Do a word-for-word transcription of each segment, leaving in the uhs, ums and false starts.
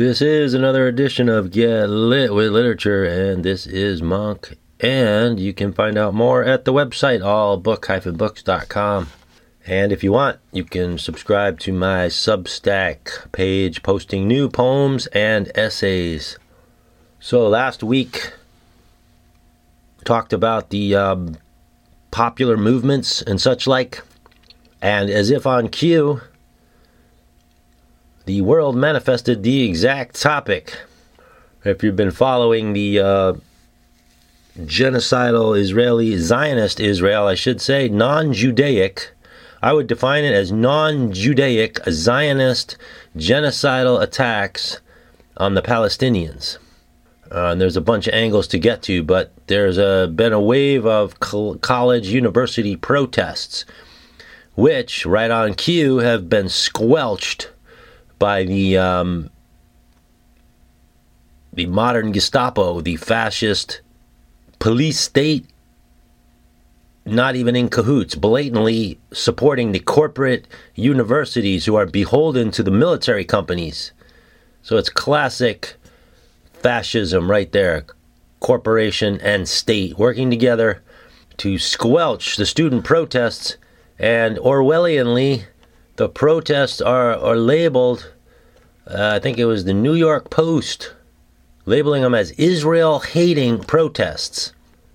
This is another edition of Get Lit with Literature, and this is Monk. And you can find out more at the website, all book dash books dot com. And if you want, you can subscribe to my Substack page, posting new poems and essays. So last week, talked about the um, popular movements and such like. And as if on cue, the world manifested the exact topic. If you've been following the uh, genocidal Israeli, Zionist Israel, I should say, non-Judaic, I would define it as non-Judaic Zionist genocidal attacks on the Palestinians. Uh, and there's a bunch of angles to get to, but there's a, been a wave of co- college, university protests, which, right on cue, have been squelched by the um, the modern Gestapo, the fascist police state, not even in cahoots, blatantly supporting the corporate universities who are beholden to the military companies. So it's classic fascism right there. Corporation and state working together to squelch the student protests, and Orwellianly, the protests are, are labeled, uh, I think it was the New York Post, labeling them as Israel-hating protests,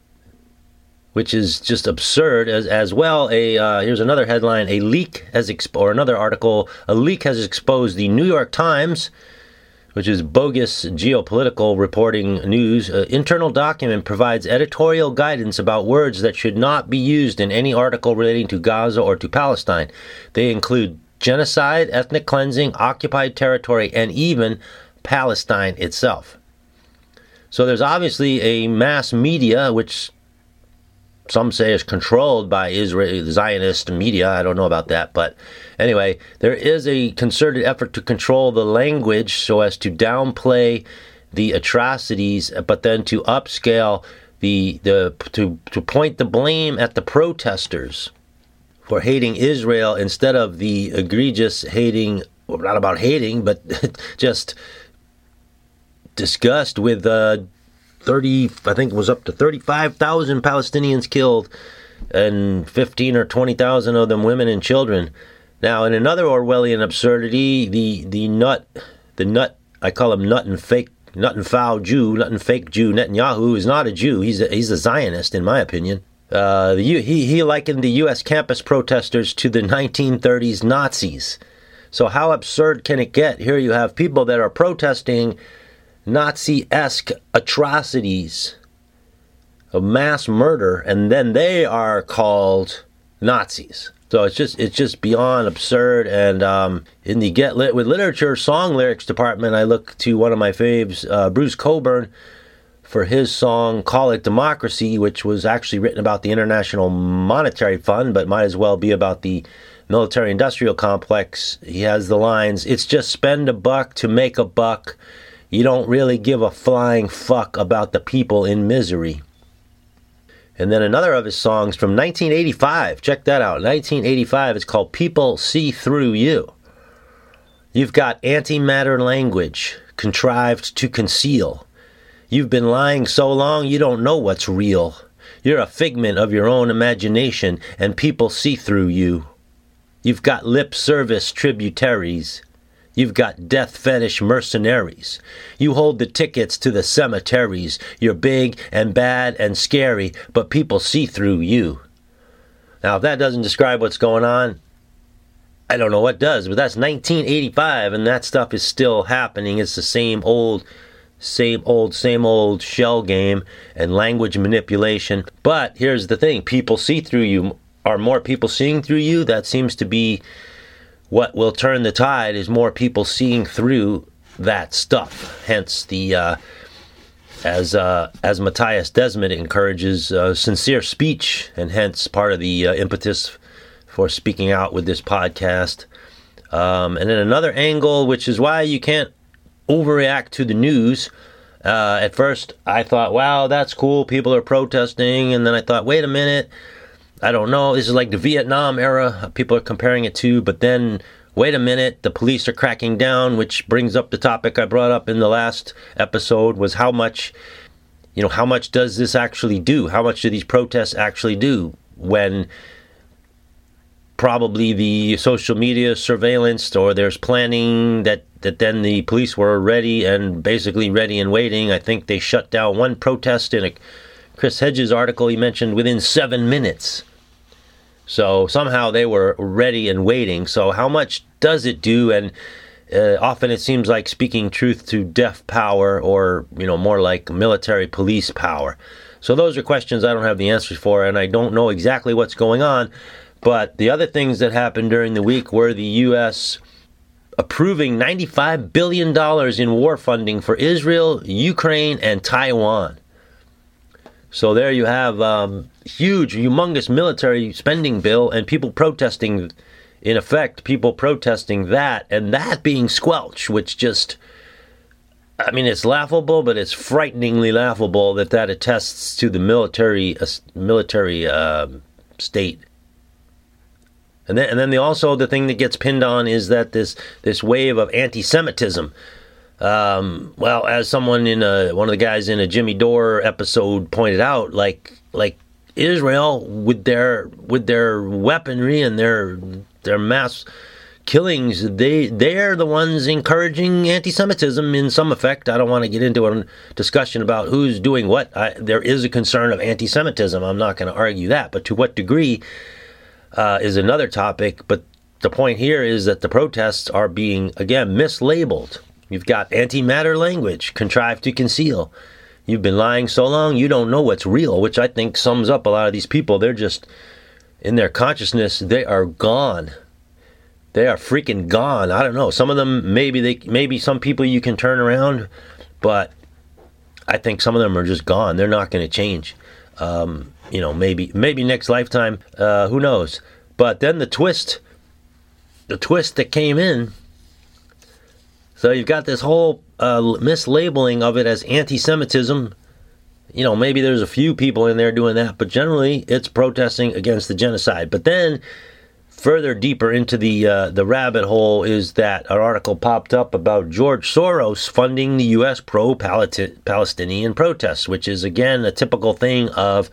which is just absurd. As as well, a uh, here's another headline, a leak has, exp- or another article, a leak has exposed the New York Times, which is bogus geopolitical reporting news. An internal document provides editorial guidance about words that should not be used in any article relating to Gaza or to Palestine. They include genocide, ethnic cleansing, occupied territory, and even Palestine itself. So there's obviously a mass media, which some say is controlled by Israeli Zionist media. I don't know about that. But anyway, there is a concerted effort to control the language so as to downplay the atrocities, but then to upscale the, the to, to point the blame at the protesters for hating Israel instead of the egregious hating, well, not about hating, but just disgust with uh, thirty, I think it was up to thirty-five thousand Palestinians killed, and fifteen or twenty thousand of them women and children. Now, in another Orwellian absurdity, the the nut, the nut, I call him nut and fake, nut and foul Jew, nut and fake Jew, Netanyahu is not a Jew. He's a, he's a Zionist, in my opinion. Uh, the, he he likened the U S campus protesters to the nineteen thirties Nazis. So how absurd can it get? Here you have people that are protesting Nazi-esque atrocities of mass murder, and then they are called Nazis. So it's just it's just beyond absurd. And um, in the Get Lit with Literature song lyrics department, I look to one of my faves, uh, Bruce Cockburn, for his song Call It Democracy, which was actually written about the International Monetary Fund, but might as well be about the military-industrial complex. He has the lines, "It's just spend a buck to make a buck. You don't really give a flying fuck about the people in misery." And then another of his songs from nineteen eighty-five, check that out, nineteen eighty-five, it's called People See Through You. You've got antimatter language contrived to conceal. You've been lying so long you don't know what's real. You're a figment of your own imagination, and people see through you. You've got lip service tributaries. You've got death fetish mercenaries. You hold the tickets to the cemeteries. You're big and bad and scary, but people see through you. Now, if that doesn't describe what's going on, I don't know what does, but that's nineteen eighty-five, and that stuff is still happening. It's the same old, same old, same old shell game and language manipulation. But here's the thing. People see through you. Are more people seeing through you? That seems to be what will turn the tide, is more people seeing through that stuff. Hence the, uh, as uh, as Matthias Desmond encourages, uh, sincere speech, and hence part of the uh, impetus for speaking out with this podcast. Um, and then another angle, which is why you can't overreact to the news. Uh, at first, I thought, wow, that's cool. People are protesting. And then I thought, wait a minute. I don't know. This is like the Vietnam era. People are comparing it to. But then wait a minute, the police are cracking down, which brings up the topic I brought up in the last episode, was how much, you know, how much does this actually do? How much do these protests actually do when probably the social media surveillance, or there's planning that, that then the police were ready and basically ready and waiting. I think they shut down one protest in a Chris Hedges article he mentioned within seven minutes. So somehow they were ready and waiting. So how much does it do? And uh, often it seems like speaking truth to deaf power, or, you know, more like military police power. So those are questions I don't have the answers for, and I don't know exactly what's going on. But the other things that happened during the week were the U S approving ninety-five billion dollars in war funding for Israel, Ukraine, and Taiwan. So there you have um, huge, humongous military spending bill, and people protesting, in effect, people protesting that, and that being squelched, which just, I mean, it's laughable, but it's frighteningly laughable that that attests to the military uh, military uh, state. And then, and then the, also the thing that gets pinned on is that this this wave of anti-Semitism. Um, well, as someone in a, one of the guys in a Jimmy Dore episode pointed out, like like Israel with their with their weaponry and their their mass killings, they they're the ones encouraging anti-Semitism in some effect. I don't want to get into a discussion about who's doing what. I, there is a concern of anti-Semitism. I'm not going to argue that, but to what degree uh, is another topic. But the point here is that the protests are being, again, mislabeled. You've got antimatter language, contrived to conceal. You've been lying so long, you don't know what's real, which I think sums up a lot of these people. They're just, in their consciousness, they are gone. They are freaking gone. I don't know. Some of them, maybe they, maybe some people you can turn around, but I think some of them are just gone. They're not going to change. Um, you know, maybe maybe next lifetime. Uh, who knows? But then the twist, the twist that came in. So you've got this whole uh, mislabeling of it as anti-Semitism. You know, maybe there's a few people in there doing that, but generally it's protesting against the genocide. But then further deeper into the uh, the rabbit hole is that an article popped up about George Soros funding the U S pro-Palestinian protests, which is, again, a typical thing of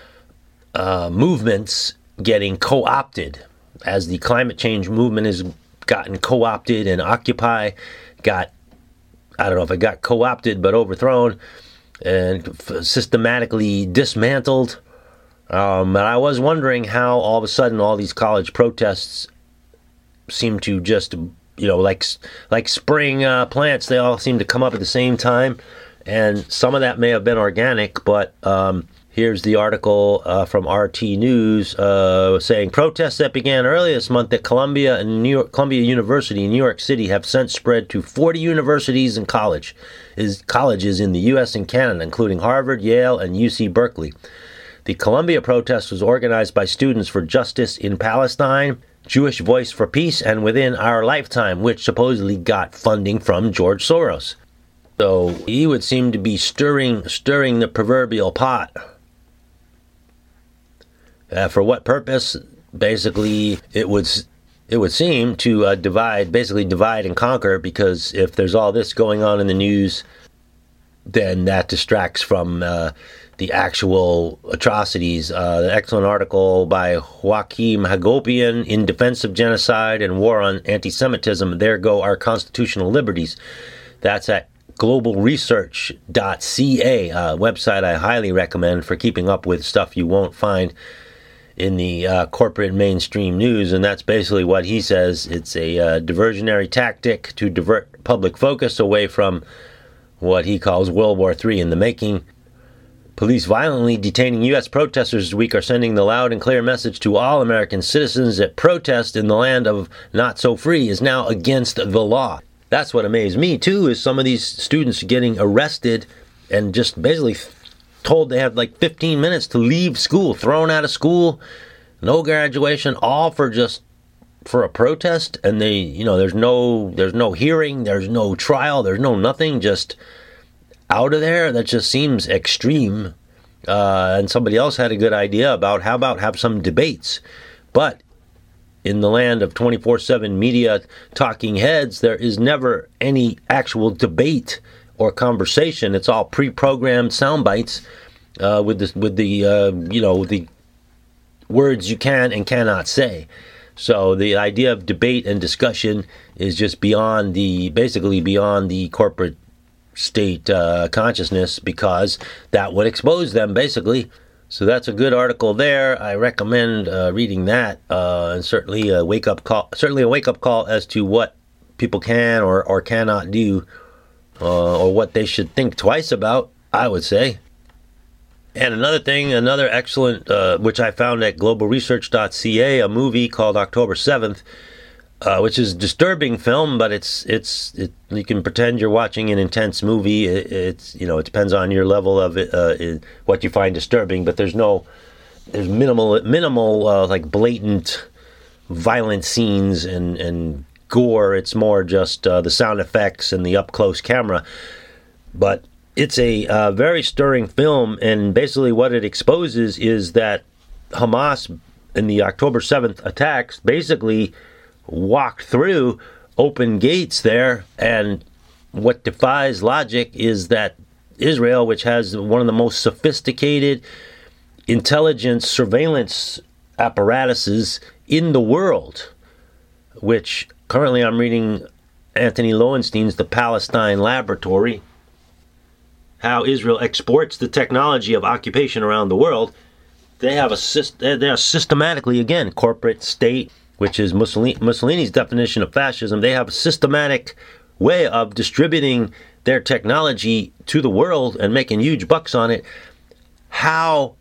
uh, movements getting co-opted, as the climate change movement has gotten co-opted, and Occupy got, I don't know if it got co-opted, but overthrown and f- systematically dismantled. Um, and I was wondering how all of a sudden all these college protests seem to just, you know, like like spring uh, plants, they all seem to come up at the same time. And some of that may have been organic, but um, here's the article uh, from R T News uh, saying protests that began earlier this month at Columbia and New York, Columbia University in New York City have since spread to forty universities and college is colleges in the U S and Canada, including Harvard, Yale, and U C Berkeley. The Columbia protest was organized by Students for Justice in Palestine, Jewish Voice for Peace, and Within Our Lifetime, which supposedly got funding from George Soros. So he would seem to be stirring stirring the proverbial pot. Uh, for what purpose? Basically, it would it would seem to uh, divide, basically divide and conquer, because if there's all this going on in the news, then that distracts from uh, the actual atrocities. Uh, the excellent article by Joachim Hagopian, In Defense of Genocide and War on Anti-Semitism, There Go Our Constitutional Liberties. That's at global research dot c a, a website I highly recommend for keeping up with stuff you won't find in the uh, corporate mainstream news. And that's basically what he says. It's a uh, diversionary tactic to divert public focus away from what he calls World War Three in the making. Police violently detaining U S protesters this week are sending the loud and clear message to all American citizens that protest in the land of not so free is now against the law. That's what amazed me, too, is some of these students getting arrested and just basically told they have like fifteen minutes to leave school, thrown out of school, no graduation, all for just for a protest. And they, you know, there's no there's no hearing, there's no trial, there's no nothing, just out of there. That just seems extreme. Uh, and somebody else had a good idea about how about have some debates. But in the land of twenty-four seven media talking heads, there is never any actual debate or conversation. It's all pre-programmed sound bites uh, with the with the uh, you know the words you can and cannot say. So the idea of debate and discussion is just beyond the basically beyond the corporate state uh, consciousness, because that would expose them basically. So that's a good article there. I recommend uh, reading that, uh, and certainly a wake up call. Certainly a wake up call as to what people can or, or cannot do, uh, or what they should think twice about, I would say. And another thing, another excellent, uh, which I found at global research dot c a, a movie called October seventh, uh, which is a disturbing film, but it's it's it, you can pretend you're watching an intense movie. It, it's you know it depends on your level of it, uh, it, what you find disturbing. But there's no there's minimal minimal uh, like blatant violent scenes and and gore. It's more just uh, the sound effects and the up close camera. But it's a uh, very stirring film, and basically what it exposes is that Hamas in the October seventh attacks basically walked through open gates there, and what defies logic is that Israel, which has one of the most sophisticated intelligence surveillance apparatuses in the world, which currently I'm reading Anthony Lowenstein's The Palestine Laboratory, how Israel exports the technology of occupation around the world. They have a they are systematically, again, corporate state, which is Mussolini, Mussolini's definition of fascism. They have a systematic way of distributing their technology to the world and making huge bucks on it. How,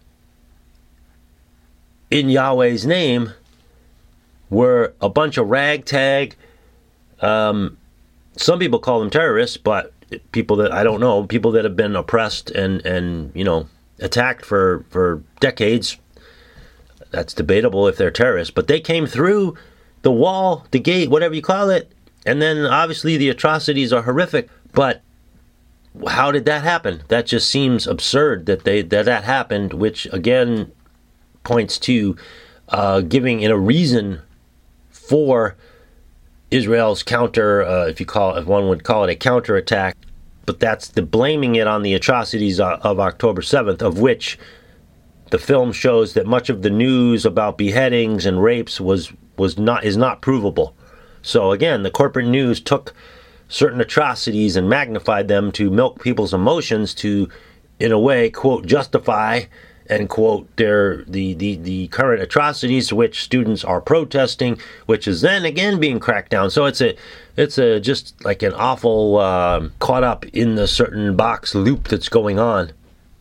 in Yahweh's name, were a bunch of ragtag, um, some people call them terrorists, but people that I don't know, people that have been oppressed and, and you know, attacked for, for decades. That's debatable if they're terrorists, but they came through the wall, the gate, whatever you call it, and then obviously the atrocities are horrific. But how did that happen? That just seems absurd that they that that happened, which again points to uh, giving it a reason for Israel's counter, uh, if you call if one would call it a counterattack. But that's the blaming it on the atrocities of October seventh, of which the film shows that much of the news about beheadings and rapes was was not is not provable. So again, the corporate news took certain atrocities and magnified them to milk people's emotions to, in a way, quote, justify and quote their the the, the current atrocities, which students are protesting, which is then again being cracked down. So it's a it's a just like an awful uh, caught up in the certain box loop that's going on.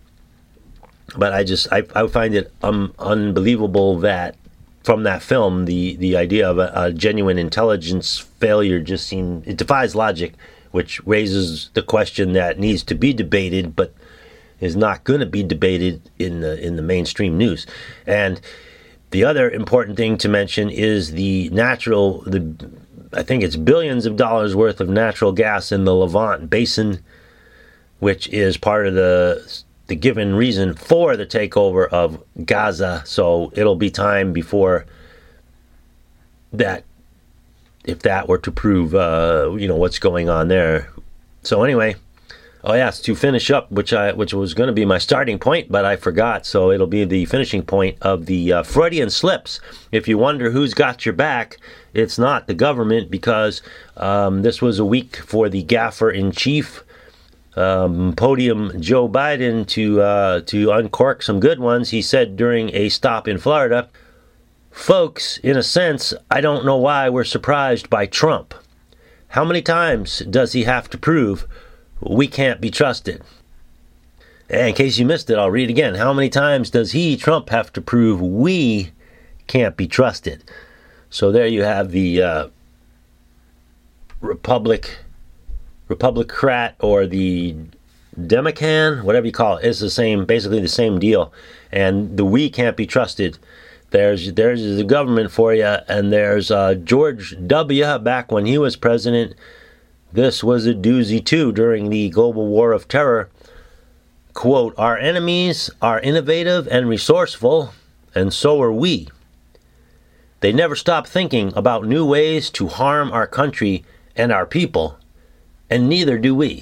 But I just I, I find it um, unbelievable that from that film the, the idea of a, a genuine intelligence failure just seems, it defies logic, which raises the question that needs to be debated, but is not going to be debated in the in the mainstream news. And the other important thing to mention is the natural the I think it's billions of dollars worth of natural gas in the Levant Basin, which is part of the the given reason for the takeover of Gaza. So it'll be time before that, if that were to prove, uh, you know, what's going on there. So anyway, oh yes, to finish up, which I which was going to be my starting point, but I forgot. So it'll be the finishing point of the uh, Freudian slips. If you wonder who's got your back, it's not the government, because um, this was a week for the gaffer-in-chief, Um, podium Joe Biden, to uh, to uncork some good ones. He said during a stop in Florida, "Folks, in a sense, I don't know why we're surprised by Trump. How many times does he have to prove we can't be trusted?" And in case you missed it, I'll read again. How many times does he, Trump, have to prove we can't be trusted? So there you have the uh, Republic... Republicrat, or the Democrat, whatever you call it, it's the same, basically the same deal. And the we can't be trusted. There's there's the government for you, and there's uh, George W. back when he was president. This was a doozy too during the global war of terror. Quote, "Our enemies are innovative and resourceful, and so are we. They never stop thinking about new ways to harm our country and our people, and neither do we.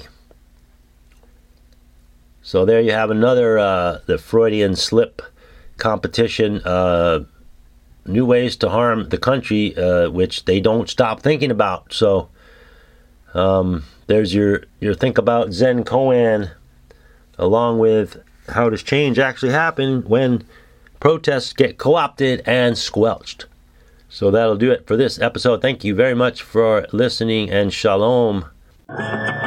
So there you have another, uh, the Freudian slip competition, uh, new ways to harm the country, uh, which they don't stop thinking about. So um, there's your, your think about Zen koan, along with how does change actually happen when protests get co-opted and squelched. So that'll do it for this episode. Thank you very much for listening, and shalom.